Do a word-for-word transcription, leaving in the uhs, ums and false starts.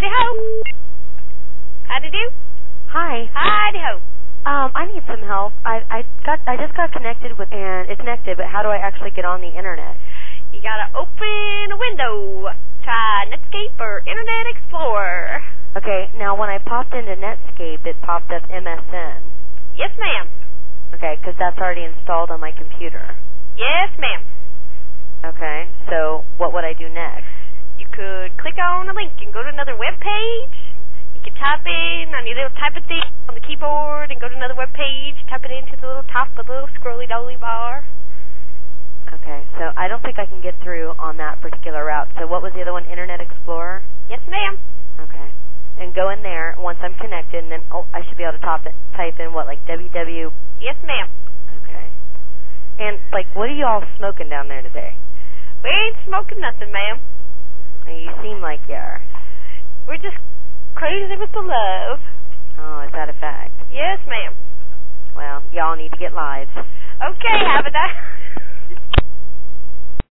Howdy ho. Howdy do. Hi. Howdy ho. Um, I need some help. I I got I just got connected with and it's connected, but how do I actually get on the internet? You gotta open a window. Try Netscape or Internet Explorer. Okay. Now when I popped into Netscape, it popped up M S N. Yes, ma'am. Okay, because that's already installed on my computer. Yes, ma'am. Okay. So what would I do next? You could click on a link and go to another web page. You can type in on your little typing thing on the keyboard and go to another web page, type it into the little top of the little scrolly dolly bar. Okay, so I don't think I can get through on that particular route. So what was the other one, Internet Explorer? Yes, ma'am. Okay. And go in there once I'm connected, and then oh, I should be able to top it, type in what, like W W? Yes, ma'am. Okay. And, like, what are you all smoking down there today? We ain't smoking nothing, ma'am. You seem like you are. We're just crazy with the love. Oh, is that a fact? Yes, ma'am. Well, y'all need to get lives. Okay, have a nice...